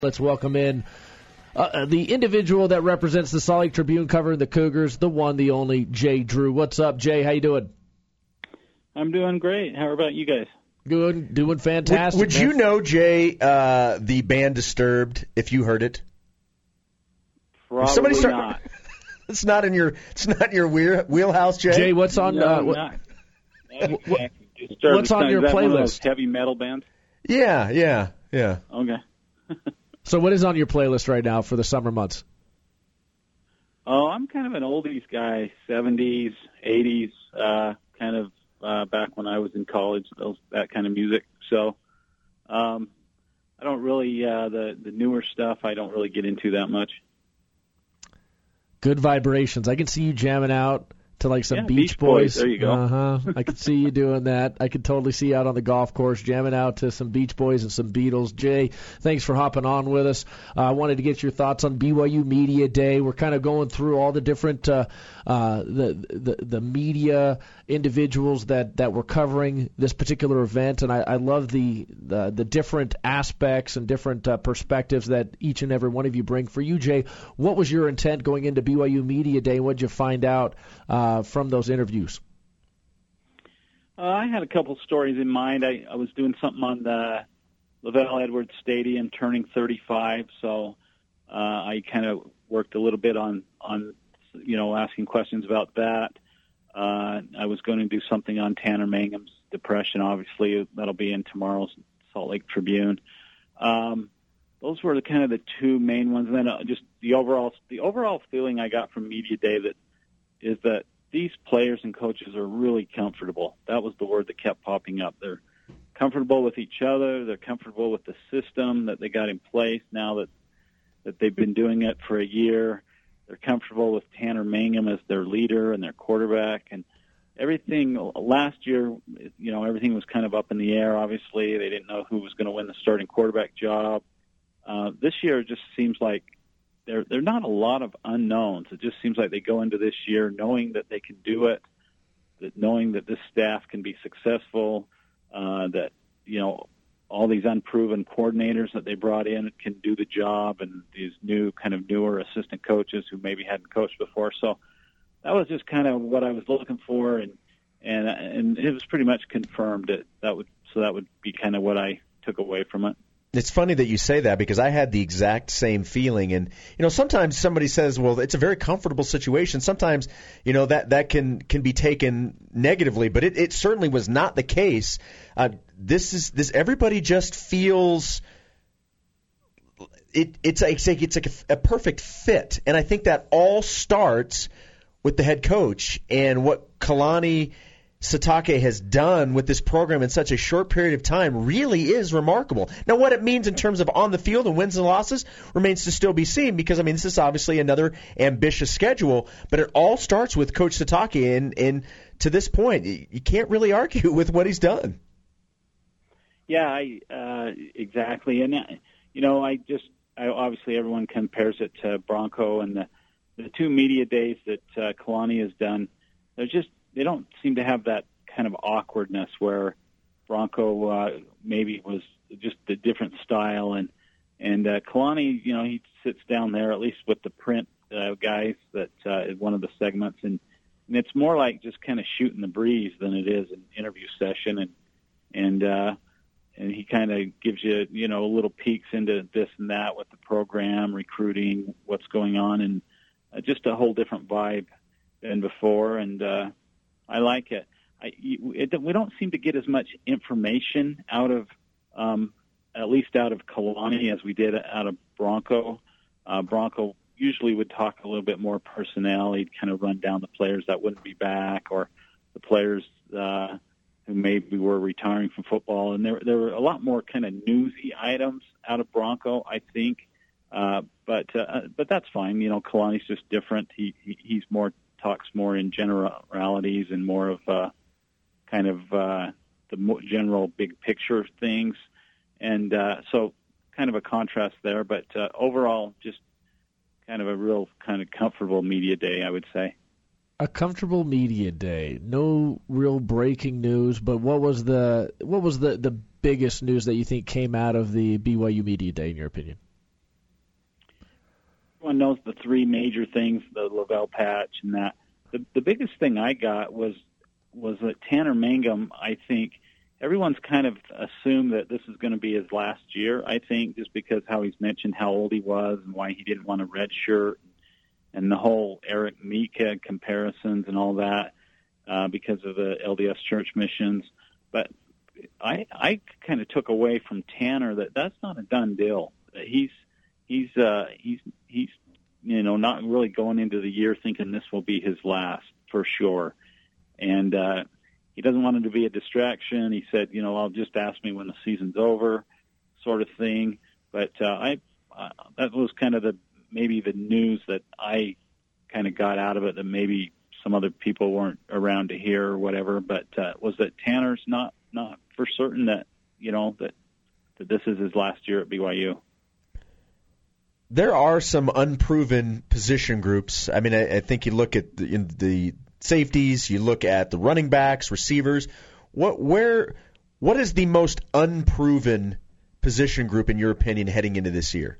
Let's welcome in the individual that represents the Salt Lake Tribune covering the Cougars, the one, the only, Jay Drew. What's up, Jay? How you doing? I'm doing great. How about you guys? Good, doing fantastic. Would you know, Jay, the band Disturbed, if you heard it? Probably not. It's not in your wheelhouse, Jay. Jay, what's on? Not what's on your playlist? One of those playlist? heavy metal bands. Yeah. Okay. So what is on your playlist right now for the summer months? Oh, I'm kind of an oldies guy, 70s, 80s, kind of back when I was in college, that kind of music. So I don't really, the newer stuff, I don't really get into that much. Good vibrations. I can see you jamming out to like some Beach Boys. There you go. I could see you doing that. I could totally see you out on the golf course jamming out to some Beach Boys and some Beatles. Jay, thanks for hopping on with us. I wanted to get your thoughts on BYU Media Day. We're kind of going through all the different the media individuals that were covering this particular event, and I love the different aspects and different perspectives that each and every one of you bring. For you, Jay, what was your intent going into BYU Media Day? What did you find out from those interviews? I had a couple stories in mind. I was doing something on the LaVell Edwards Stadium turning 35, so I kind of worked a little bit on asking questions about that. I was going to do something on Tanner Mangum's depression. Obviously, that'll be in tomorrow's Salt Lake Tribune. Those were the two main ones. And then just the overall feeling I got from Media Day is that these players and coaches are really comfortable. That was the word that kept popping up. They're comfortable with each other. They're comfortable with the system that they got in place now that they've been doing it for a year. They're comfortable with Tanner Mangum as their leader and their quarterback. And everything last year, everything was kind of up in the air. Obviously, they didn't know who was going to win the starting quarterback job. This year, it just seems like there are not a lot of unknowns. It just seems like they go into this year knowing that they can do it, that knowing that this staff can be successful, that all these unproven coordinators that they brought in can do the job, and these newer assistant coaches who maybe hadn't coached before. So that was just kind of what I was looking for, and it was pretty much confirmed that would be kind of what I took away from it. It's funny that you say that because I had the exact same feeling. And, sometimes somebody says, well, it's a very comfortable situation. Sometimes, that can be taken negatively, but it certainly was not the case. This everybody just feels it's like a perfect fit. And I think that all starts with the head coach and what Kalani Sitake has done with this program in such a short period of time really is remarkable. Now, what it means in terms of on the field and wins and losses remains to still be seen because, this is obviously another ambitious schedule, but it all starts with Coach Sitake, and to this point, you can't really argue with what he's done. Yeah, exactly. And, obviously everyone compares it to Bronco and the two media days that Kalani has done. They don't seem to have that kind of awkwardness where Bronco maybe was just a different style, and Kalani, he sits down there at least with the print guys that is one of the segments, and it's more like just kind of shooting the breeze than it is an interview session, and he kind of gives you little peeks into this and that with the program, recruiting, what's going on, and just a whole different vibe than before, and I like it. We don't seem to get as much information out of, at least out of Kalani as we did out of Bronco. Bronco usually would talk a little bit more personnel. He'd kind of run down the players that wouldn't be back or the players who maybe were retiring from football. And there were a lot more kind of newsy items out of Bronco, I think. But that's fine. Kalani's just different. He's talks more in generalities and more of the general big picture things, and so kind of a contrast there. But overall, just kind of a real kind of comfortable media day, I would say. A comfortable media day. No real breaking news, but what was the biggest news that you think came out of the BYU Media Day, in your opinion? everyone knows the three major things, the Lavelle patch and that. The biggest thing I got was that Tanner Mangum, I think, everyone's kind of assumed that this is going to be his last year, I think, just because how he's mentioned how old he was and why he didn't want a red shirt and the whole Eric Mika comparisons and all that because of the LDS church missions. But I kind of took away from Tanner that that's not a done deal. He's not really going into the year thinking this will be his last for sure. And he doesn't want it to be a distraction. He said, I'll just ask me when the season's over, sort of thing. But that was kind of maybe the news that I kind of got out of it that maybe some other people weren't around to hear or whatever. But was that Tanner's not for certain that that this is his last year at BYU. There are some unproven position groups. I mean, I think you look at the safeties, you look at the running backs, receivers. What is the most unproven position group in your opinion heading into this year?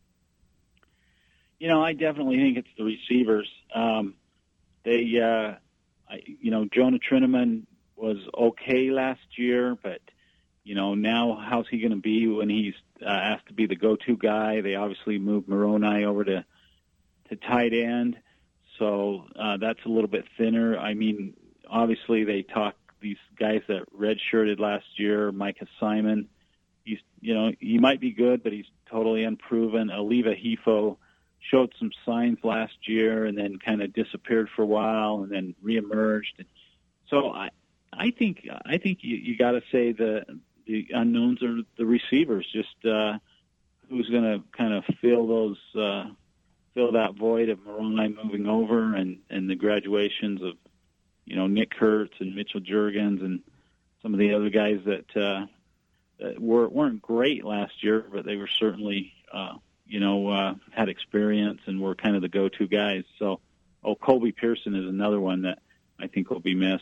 I definitely think it's the receivers. Jonah Trinnaman was okay last year, but now how's he going to be when he's asked to be the go-to guy? They obviously moved Moroni over to tight end, so that's a little bit thinner. I mean, obviously they talk these guys that redshirted last year. Micah Simon, he might be good, but he's totally unproven. Aliva Hefo showed some signs last year and then kind of disappeared for a while and then reemerged. So I think you got to say the unknowns are the receivers. Just who's going to kind of fill that void of Moroni moving over and the graduations of Nick Kurtz and Mitchell Juergens and some of the other guys that weren't great last year, but they were certainly had experience and were kind of the go-to guys. So, Colby Pearson is another one that I think will be missed.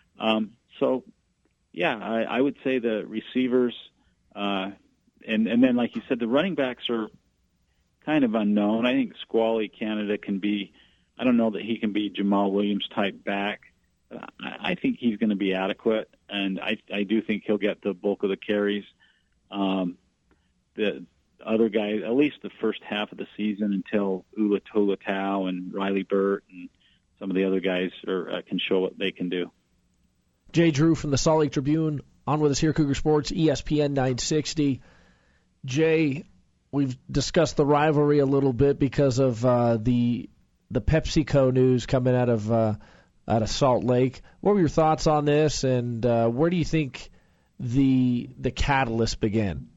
I would say the receivers, and then, like you said, the running backs are kind of unknown. I think Squally Canada can be, I don't know that he can be Jamal Williams type back. I think he's going to be adequate, and I do think he'll get the bulk of the carries. The other guys, at least the first half of the season until Ula Tulatau and Riley Burt and some of the other guys can show what they can do. Jay Drew from the Salt Lake Tribune on with us here, Cougar Sports, ESPN 960. Jay, we've discussed the rivalry a little bit because of the PepsiCo news coming out of Salt Lake. What were your thoughts on this, and where do you think the catalyst began?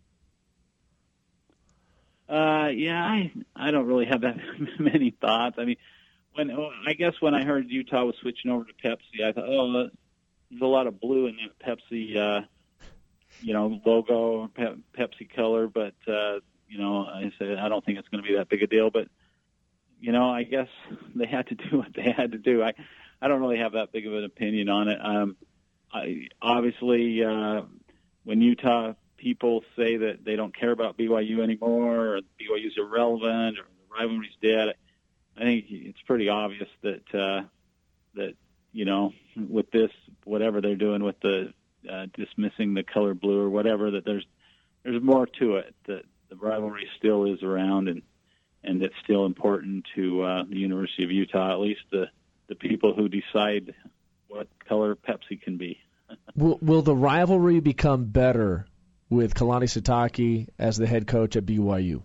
I don't really have that many thoughts. I mean, when I heard Utah was switching over to Pepsi, I thought, there's a lot of blue in that Pepsi, logo, Pepsi color, but I said I don't think it's going to be that big a deal. But I guess they had to do what they had to do. I don't really have that big of an opinion on it. Obviously, when Utah people say that they don't care about BYU anymore, or BYU's irrelevant, or the rivalry's dead, I think it's pretty obvious that with this, whatever they're doing with the dismissing the color blue or whatever, that there's more to it. That the rivalry still is around, and it's still important to the University of Utah, at least the people who decide what color Pepsi can be. Will the rivalry become better with Kalani Sitake as the head coach at BYU?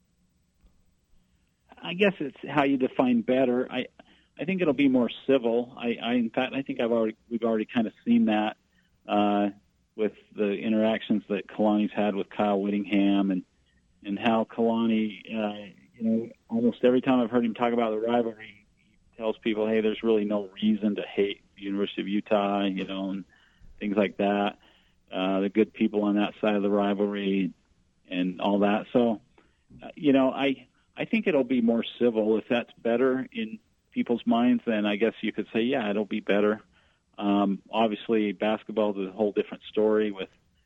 I guess it's how you define better. I think it'll be more civil. In fact, I think we've already kind of seen that with the interactions that Kalani's had with Kyle Whittingham and how Kalani, almost every time I've heard him talk about the rivalry, he tells people, hey, there's really no reason to hate the University of Utah, and things like that. The good people on that side of the rivalry and all that. So, I think it'll be more civil. If that's better in people's minds, then I guess you could say, yeah, it'll be better. Obviously, basketball is a whole different story with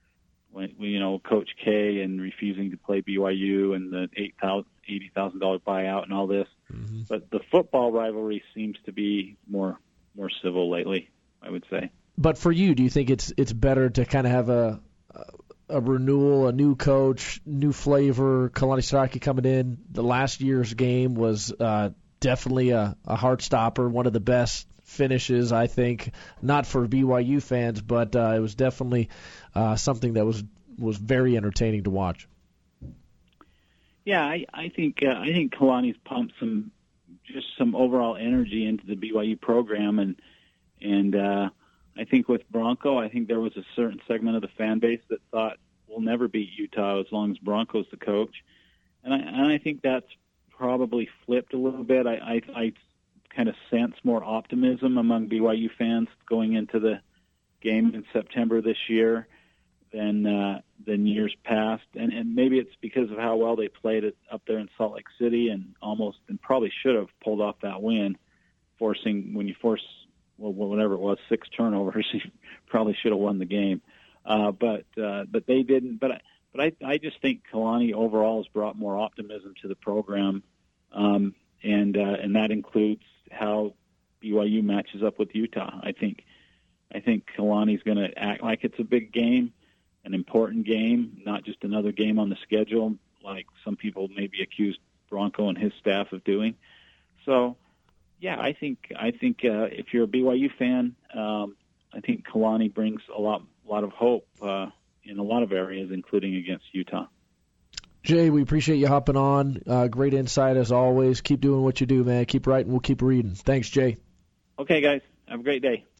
Coach K and refusing to play BYU and the $80,000 buyout and all this. Mm-hmm. But the football rivalry seems to be more civil lately, I would say. But for you, do you think it's better to kind of have a renewal, a new coach, new flavor? Kalani Sitake coming in, the last year's game was definitely a heart stopper, one of the best finishes, I think, not for BYU fans, but it was definitely something that was very entertaining to watch. Yeah, I think Kalani's pumped some overall energy into the BYU program, and I think with Bronco, I think there was a certain segment of the fan base that thought we'll never beat Utah as long as Bronco's the coach, and I think that's probably flipped a little bit. I kind of sense more optimism among BYU fans going into the game in September this year than years past, and maybe it's because of how well they played it up there in Salt Lake City and probably should have pulled off that win, when you force whatever it was, 6 turnovers, you probably should have won the game, but they didn't. But I just think Kalani overall has brought more optimism to the program, and that includes how BYU matches up with Utah. I think Kalani's going to act like it's a big game, an important game, not just another game on the schedule, like some people maybe accused Bronco and his staff of doing. So, yeah, I think if you're a BYU fan, I think Kalani brings a lot of hope in a lot of areas, including against Utah. Jay, we appreciate you hopping on. Great insight as always. Keep doing what you do, man. Keep writing. We'll keep reading. Thanks, Jay. Okay, guys. Have a great day.